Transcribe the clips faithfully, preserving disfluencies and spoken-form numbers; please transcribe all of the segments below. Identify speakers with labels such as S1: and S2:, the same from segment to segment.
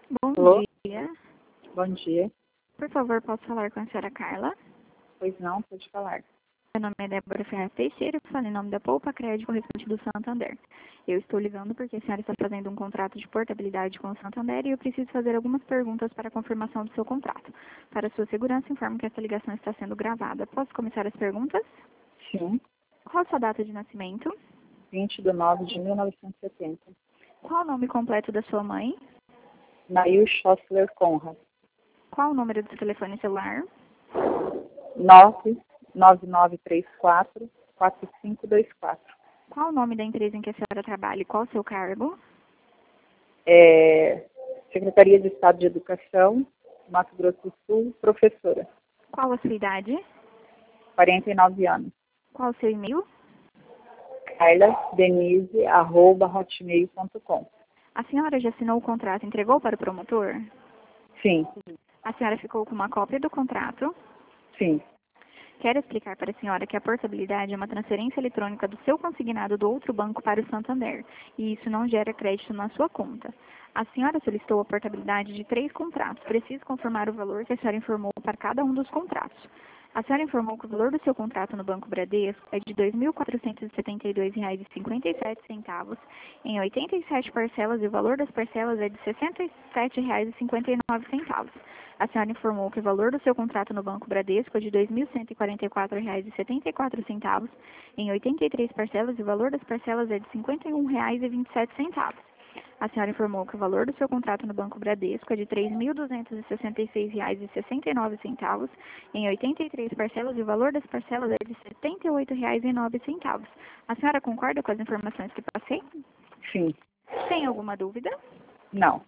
S1: Bom
S2: Alô?
S1: dia.
S2: Bom dia.
S1: Por favor, posso falar com a senhora Carla?
S2: Pois não, pode falar.
S1: Meu nome é Débora Ferraz Teixeira, eu falo em nome da Poupa Crédito correspondente do Santander. Eu estou ligando porque a senhora está fazendo um contrato de portabilidade com o Santander e eu preciso fazer algumas perguntas para a confirmação do seu contrato. Para sua segurança, informo que essa ligação está sendo gravada. Posso começar as perguntas?
S2: Sim,
S1: Qual a sua data de nascimento?
S2: vinte de nove de mil novecentos e setenta.
S1: Qual o nome completo da sua mãe?
S2: Nail Schossler Conrad.
S1: Qual o número do seu telefone celular?
S2: nove nove nove três quatro quatro cinco dois quatro.
S1: Qual o nome da empresa em que a senhora trabalha e qual o seu cargo?
S2: É, Secretaria de Estado de Educação, Mato Grosso do Sul, professora.
S1: Qual a sua idade?
S2: quarenta e nove anos.
S1: Qual o seu e-mail?
S2: carla denise arroba hotmail ponto com.
S1: A senhora já assinou o contrato e entregou para o promotor?
S2: Sim,
S1: A senhora ficou com uma cópia do contrato?
S2: sim,
S1: Quero explicar para a senhora que a portabilidade é uma transferência eletrônica do seu consignado do outro banco para o Santander, e isso não gera crédito na sua conta. A senhora solicitou a portabilidade de três contratos. Preciso confirmar o valor que a senhora informou para cada um dos contratos. A senhora informou que o valor do seu contrato no Banco Bradesco é de dois mil quatrocentos e setenta e dois reais e cinquenta e sete centavos em oitenta e sete parcelas e o valor das parcelas é de sessenta e sete reais e cinquenta e nove centavos. A senhora informou que o valor do seu contrato no Banco Bradesco é de dois mil cento e quarenta e quatro reais e setenta e quatro centavos em oitenta e três parcelas e o valor das parcelas é de cinquenta e um reais e vinte e sete centavos. A senhora informou que o valor do seu contrato no Banco Bradesco é de três mil duzentos e sessenta e seis reais e sessenta e nove centavos em oitenta e três parcelas e o valor das parcelas é de setenta e oito reais e nove centavos. A senhora concorda com as informações que passei?
S2: sim.
S1: Tem alguma dúvida?
S2: Não.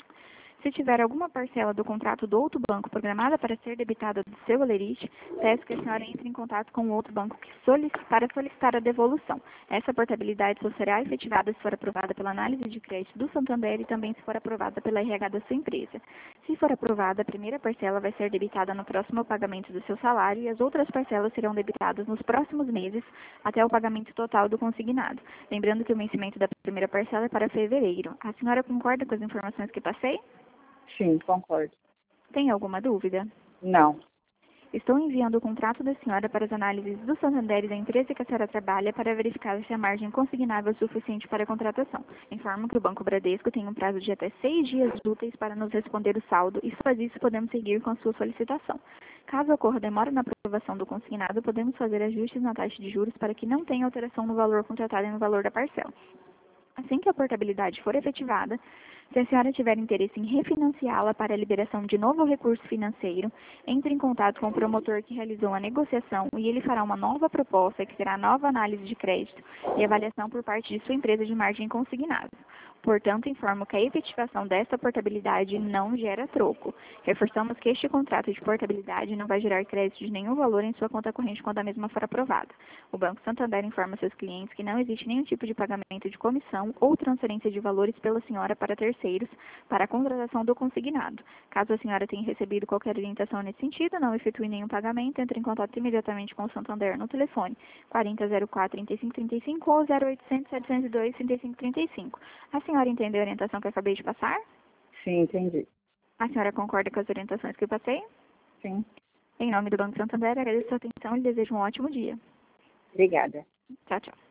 S1: Se tiver alguma parcela do contrato do outro banco programada para ser debitada do seu Olerite, peço que a senhora entre em contato com o outro banco que solic- para solicitar a devolução. Essa portabilidade só será efetivada se for aprovada pela análise de crédito do Santander e também se for aprovada pela R H da sua empresa. Se for aprovada, a primeira parcela vai ser debitada no próximo pagamento do seu salário e as outras parcelas serão debitadas nos próximos meses até o pagamento total do consignado. Lembrando que o vencimento da primeira parcela é para fevereiro. A senhora concorda com as informações que passei?
S2: Sim, concordo.
S1: Tem alguma dúvida?
S2: Não.
S1: Estou enviando o contrato da senhora para as análises do Santander e da empresa que a senhora trabalha para verificar se a margem consignável é suficiente para a contratação. Informo que o Banco Bradesco tem um prazo de até seis dias úteis para nos responder o saldo e, se faz isso, podemos seguir com a sua solicitação. Caso ocorra demora na aprovação do consignado, podemos fazer ajustes na taxa de juros para que não tenha alteração no valor contratado e no valor da parcela. Assim que a portabilidade for efetivada, se a senhora tiver interesse em refinanciá-la para a liberação de novo recurso financeiro, entre em contato com o promotor que realizou a negociação e ele fará uma nova proposta que será nova análise de crédito e avaliação por parte de sua empresa de margem consignada. Portanto, informo que a efetivação desta portabilidade não gera troco. Reforçamos que este contrato de portabilidade não vai gerar crédito de nenhum valor em sua conta corrente quando a mesma for aprovada. O Banco Santander informa seus clientes que não existe nenhum tipo de pagamento de comissão ou transferência de valores pela senhora para terceiros para a contratação do consignado. Caso a senhora tenha recebido qualquer orientação nesse sentido, não efetue nenhum pagamento, entre em contato imediatamente com o Santander no telefone quarenta zero quatro, trinta e cinco trinta e cinco ou zero oitocentos, setecentos e dois, trinta e cinco trinta e cinco. A senhora entendeu a orientação que eu acabei de passar?
S2: Sim, entendi.
S1: A senhora concorda com as orientações que eu passei?
S2: Sim.
S1: Em nome do Banco Santander, agradeço a sua atenção e desejo um ótimo dia.
S2: Obrigada.
S1: Tchau, tchau.